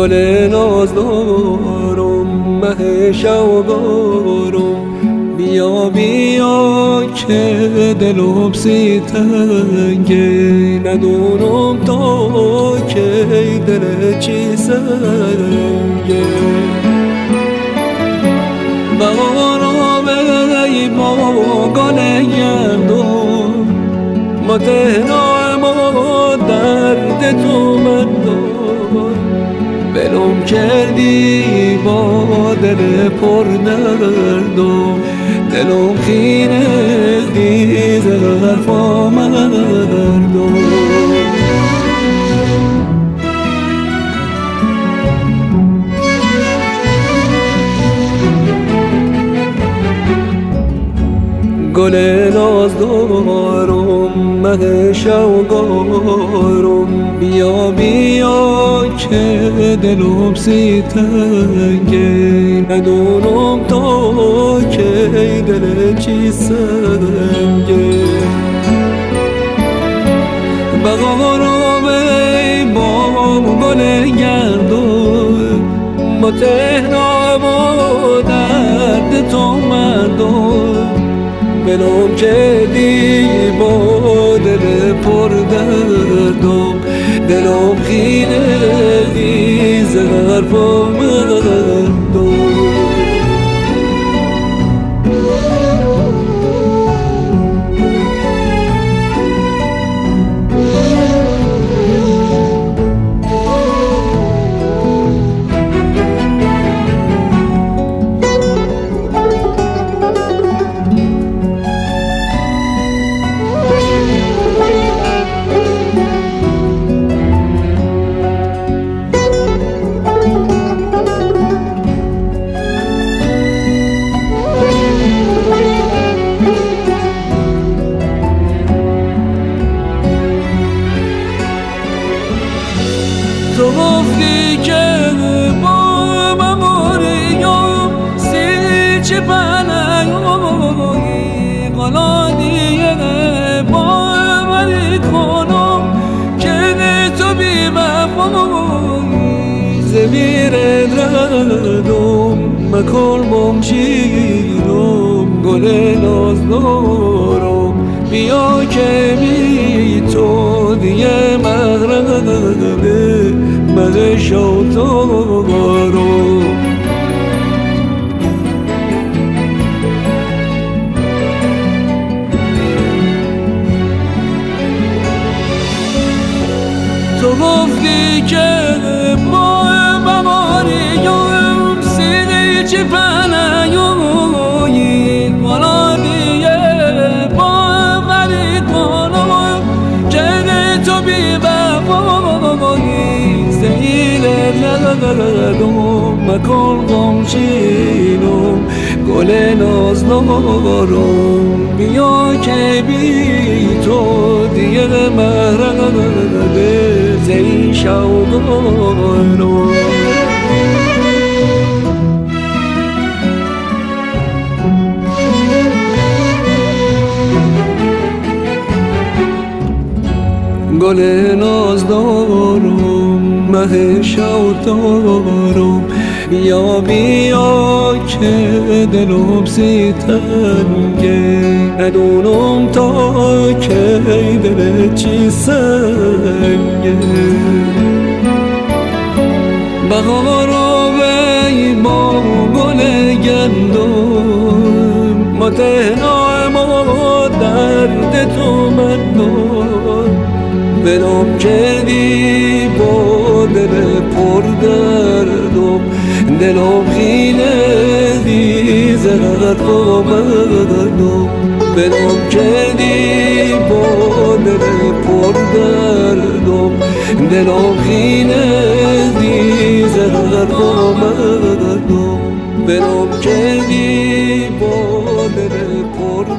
گل نازدارم مه شوقارم، بیا بیا که دلم سی تنگه، ندونم تا که دل چی سنگه. بهارم ای با گل گندم، ما تهنا ما درد تو من دار، بلوم کردی با دل پر دردم، دلم خینه دیز حرفا مردم. گل نازدارم مه شوقارم، بیا بیا که دلم سی تنگه، ندونم تا که دل چی سنگه. بهارم ای بام گل گندم، ما تهنا ما درد تو مردم، بلوم کردی با دل پر دردم، دلم خیره دیز حرفا مردم. تو گفتی که با مموریم سی چه پناهی، حالا دیگه باوری کنم که تو بی وفایی، زمیر ردم مکن بمشیرم، گل نازدارم بیا که بی تو دیگه مغربه مغ شوتارم. تو گفتی که با بماریم سیدی چی پناهی، حالا دیگه باوری کنم که تو بی وفایی، زهیر ندارم مکن غمگینم، گل نازدارم بیا که بی تو دیگه مهربه زی شوقارم. گل نازدارم مه شوقارم، بیا بیا که دلم سی تنگه، ندونم تا که دل چی سنگه. بهارم ای با گل گندم، ما تهنا ما درد تو من دار، بلوم کردی با دل پر دردم، دلم خینه دیز حرفا مردم، بلوم کردی با دل پر دردم، دلم خینه دیز حرفا مردم، بلوم کردی با دل پر